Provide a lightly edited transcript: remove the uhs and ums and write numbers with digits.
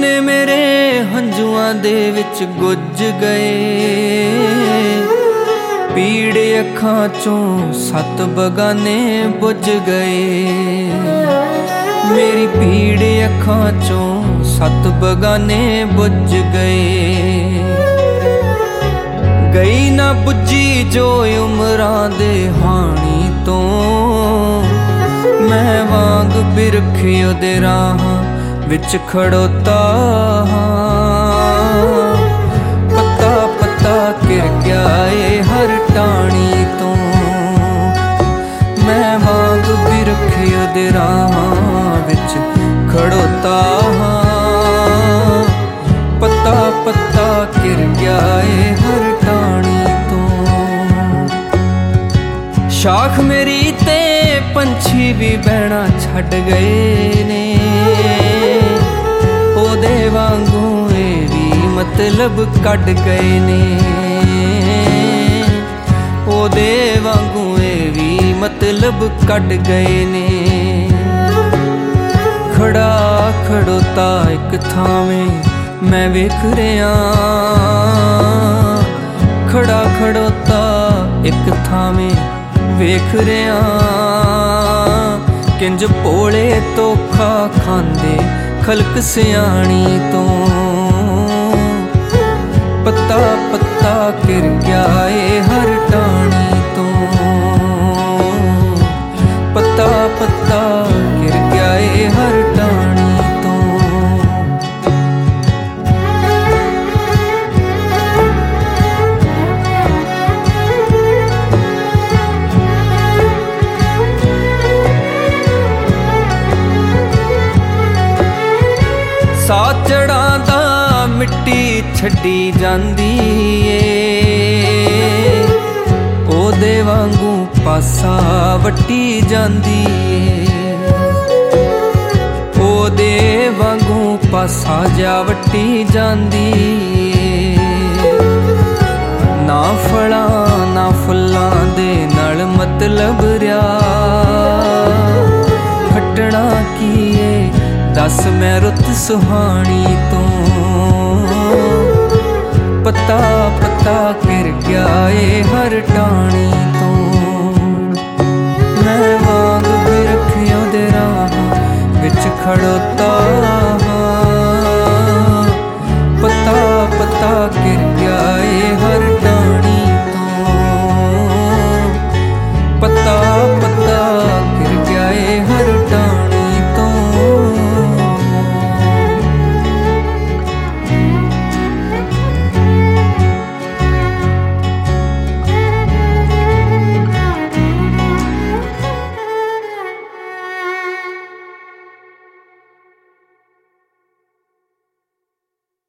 ਸੀਨੇ ਮੇਰੇ ਹੰਝੂਆਂ ਦੇ ਵਿੱਚ ਗੁੱਜ ਗਏ, ਪੀੜ ਅੱਖਾਂ ਚੋਂ ਸੱਤ ਬਗਾਨੇ ਬੁੱਝ ਗਏ। ਮੇਰੀ ਪੀੜ ਅੱਖਾਂ ਚੋਂ ਸੱਤ ਬਗਾਨੇ ਬੁੱਝ ਗਏ। ਗਈ ਨਾ ਬੁੱਝੀ ਜੋ ਉਮਰਾਂ ਦੇ ਹਾਣੀ ਤੋਂ, ਮੈਂ ਵਾਂਗ ਬਿਰਖ ਉਹਦੇ ਰਾਹਾਂ ਵਿੱਚ ਖੜੋਤਾ ਹਾਂ। ਪੱਤਾ ਪੱਤਾ ਕਿਰ ਗਿਆ ਏ ਹਰ ਟਾਣੀ ਤੋਂ, ਮੈਂ ਵਾਂਗ ਬਿਰਖ ਉਹਦੇ ਰਾਹਾਂ ਵਿੱਚ ਖੜੋਤਾ ਹਾਂ। ਪੱਤਾ ਪੱਤਾ ਕਿਰ ਗਿਆ ਏ ਹਰ ਟਾਣੀ ਤੋਂ। ਸ਼ਾਖ ਮੇਰੀ ਤੇ ਪੰਛੀ ਵੀ ਬਹਿਣਾ ਛੱਡ ਗਏ ਨੇ, ਉਹਦੇ ਵਾਂਗੂ ਇਹ ਵੀ ਮਤਲਬ ਕੱਢ ਗਏ ਨੇ। ਉਹਦੇ ਵਾਂਗੂ ਇਹ ਵੀ ਮਤਲਬ ਕੱਢ ਗਏ ਨੇ। ਖੜਾ ਖੜੋਤਾ ਇੱਕ ਥਾਵੇਂ ਮੈਂ ਵੇਖ ਰਿਹਾ, ਖੜਾ ਖੜੋਤਾ ਇੱਕ ਥਾਵੇਂ ਵੇਖ ਰਿਹਾ। ਕਿੰਜ ਭੋਲੇ ਧੋਖਾ ਖਾਂਦੇ ਖਲਕ ਸਿਆਣੀ ਤੋਂ, ਪੱਤਾ ਪੱਤਾ ਕਿਰ ਗਿਆ ਏ ਹਰ ਟਾਣੀ ਤੋਂ। ਪੱਤਾ ਪੱਤਾ ਕਿਰ ਗਿਆ ਏ ਹਰ ਟਾਣੀ ਤੋਂ। ਸਾਹ ਚੜਾਂ ਦਾ ਮਿੱਟੀ ਛੱਡੀ ਜਾਂਦੀ ਏ, ਉਹਦੇ ਵਾਂਗੂ ਪਾਸਾ ਵੱਟੀ ਜਾਂਦੀ ਏ। ਉਹਦੇ ਵਾਂਗੂ ਪਾਸਾ ਜਾ ਵੱਟੀ ਜਾਂਦੀ ਏ। ਨਾ ਫਲਾਂ ਨਾ ਫੁੱਲਾਂ ਦੇ ਨਾਲ ਮਤਲਬ ਰਿਆ, ਖੱਟਣਾ ਕੀ ਏ ਦੱਸ ਮੈਂ ਰੁੱਤ ਸੁਹਾਣੀ ਤੋਂ। ਪੱਤਾ ਪੱਤਾ ਕਿਰ ਗਿਆ ਏ ਹਰ ਟਾਣੀ ਤੋਂ, ਮੈਂ ਵਾਂਗ ਬਿਰਖ ਉਹਦੇ ਰਾਹਾਂ ਵਿੱਚ ਖੜੋਤਾ।